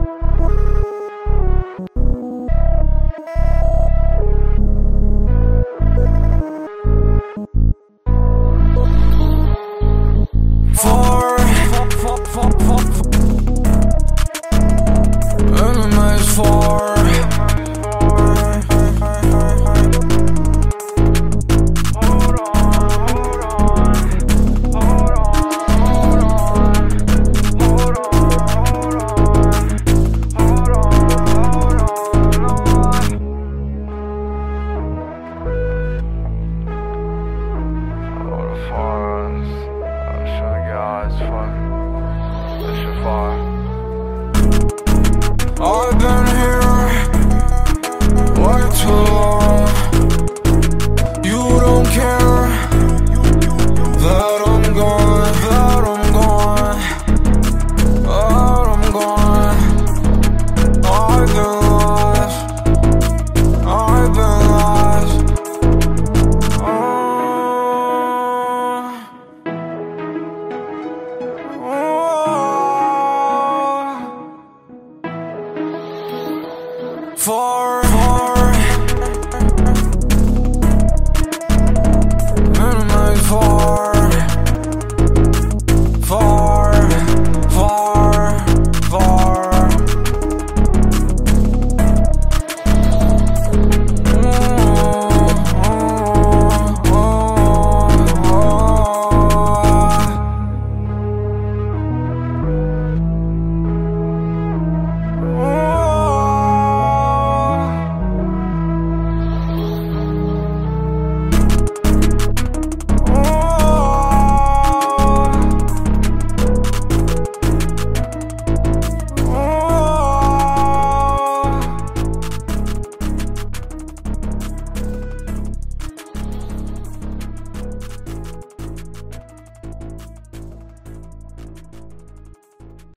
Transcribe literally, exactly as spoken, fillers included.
I've been here way too long. You don't care that I'm gone, that I'm gone, that I'm gone. I've been lost, I've been lost. Oh, oh. For